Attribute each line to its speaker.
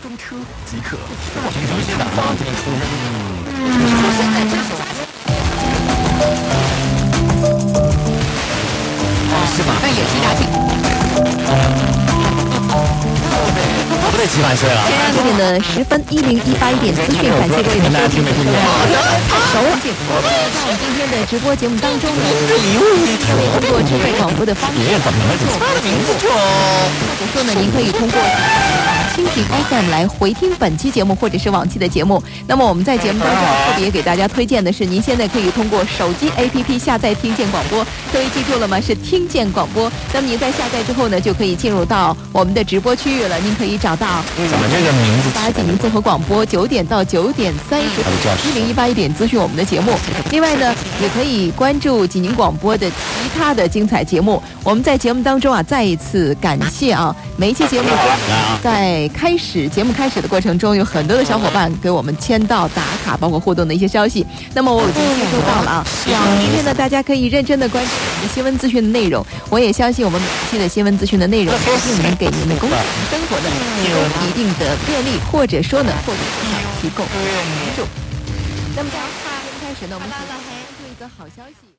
Speaker 1: 专车即可自
Speaker 2: 挺熟悉的啊，这个出身。
Speaker 1: 现在这首
Speaker 2: 是吧？
Speaker 3: 那也是牙挺。
Speaker 2: 不对，起晚睡了。
Speaker 3: 6点的10分，1018点资讯，感谢各位的收听。熟了。在我们今天的直播节目当中呢，通过智慧广播的方式，
Speaker 2: 他的名字就
Speaker 3: 或者说呢，您可以通过蜻蜓 FM 来回听本期节目或者是往期的节目。那么我们在节目当中特别给大家推荐的是，您现在可以通过手机 APP 下载听见广播，各位记住了吗？是听见广播。那么您在下载之后呢，就可以进入到我们的直播区域了。您可以找到
Speaker 2: 怎么这个名字？
Speaker 3: 八锦宁综合广播9点到9点30分，1018点资讯我们的节目。另外呢，也可以关注济宁广播的其他的精彩节目。我们在节目当中啊，再一次感谢啊，每一期节目在节目开始的过程中，有很多的小伙伴给我们签到打卡，包括互动的一些消息。那么我已经接收到了啊，今天呢，大家可以认真的关注我们的新闻资讯的内容。我也相信我们每一期的新闻资讯的内容，一定能给您的工作生活的提供一定的便利，或者说呢，提供帮助。那么在节目开始呢，我们先来关注一则好消息。